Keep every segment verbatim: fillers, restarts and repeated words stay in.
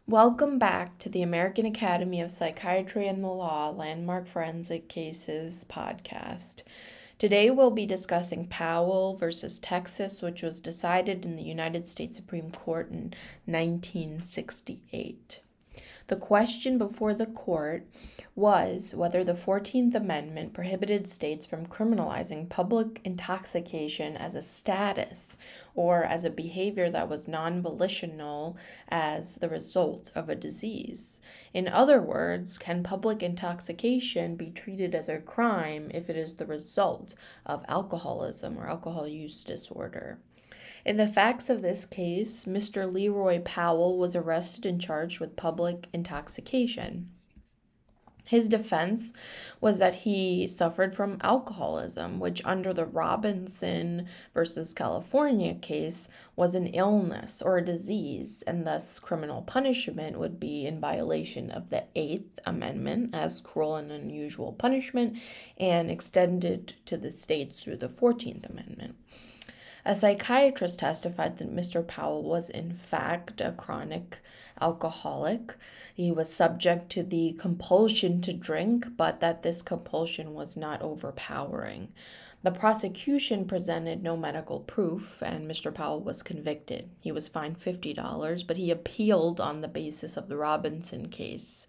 Welcome back to the American Academy of Psychiatry and the Law Landmark Forensic Cases podcast. Today we'll be discussing Powell versus Texas, which was decided in the United States Supreme Court in nineteen sixty-eight. The question before the court was whether the fourteenth Amendment prohibited states from criminalizing public intoxication as a status or as a behavior that was non-volitional as the result of a disease. In other words, can public intoxication be treated as a crime if it is the result of alcoholism or alcohol use disorder? In the facts of this case, Mister Leroy Powell was arrested and charged with public intoxication. His defense was that he suffered from alcoholism, which under the Robinson versus California case was an illness or a disease, and thus criminal punishment would be in violation of the Eighth Amendment as cruel and unusual punishment and extended to the states through the Fourteenth Amendment. A psychiatrist testified that Mister Powell was in fact a chronic alcoholic. He was subject to the compulsion to drink, but that this compulsion was not overpowering. The prosecution presented no medical proof, and Mister Powell was convicted. He was fined fifty dollars, but he appealed on the basis of the Robinson case.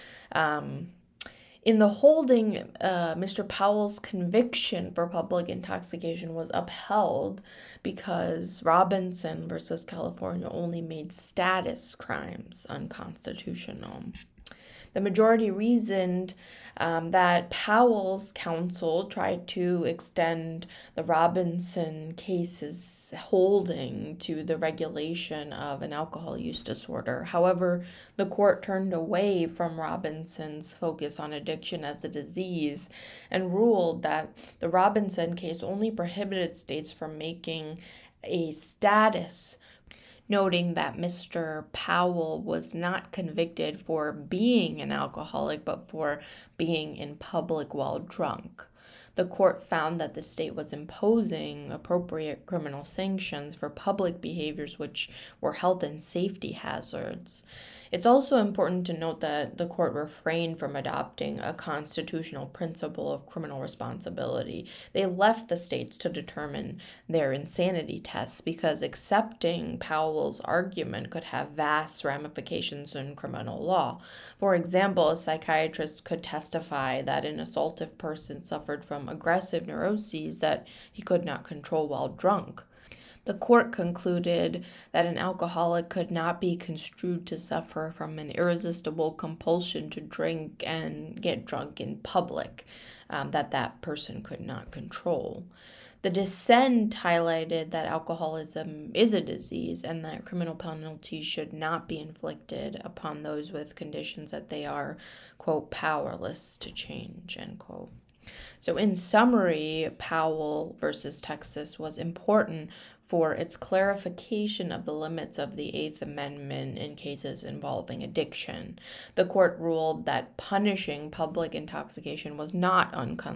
Um, In the holding, uh, Mister Powell's conviction for public intoxication was upheld because Robinson versus California only made status crimes unconstitutional. The majority reasoned um, that Powell's counsel tried to extend the Robinson case's holding to the regulation of an alcohol use disorder. However, the court turned away from Robinson's focus on addiction as a disease and ruled that the Robinson case only prohibited states from making a status, noting that Mister Powell was not convicted for being an alcoholic, but for being in public while drunk. The court found that the state was imposing appropriate criminal sanctions for public behaviors which were health and safety hazards. It's also important to note that the court refrained from adopting a constitutional principle of criminal responsibility. They left the states to determine their insanity tests because accepting Powell's argument could have vast ramifications in criminal law. For example, a psychiatrist could testify that an assaultive person suffered from aggressive neuroses that he could not control while drunk. The court concluded that an alcoholic could not be construed to suffer from an irresistible compulsion to drink and get drunk in public, um, that that person could not control. The dissent highlighted that alcoholism is a disease and that criminal penalties should not be inflicted upon those with conditions that they are, quote, powerless to change, end quote. So in summary, Powell versus Texas was important for its clarification of the limits of the Eighth Amendment in cases involving addiction. The court ruled that punishing public intoxication was not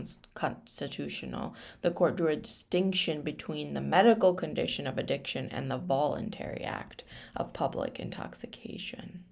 unconstitutional. The court drew a distinction between the medical condition of addiction and the voluntary act of public intoxication.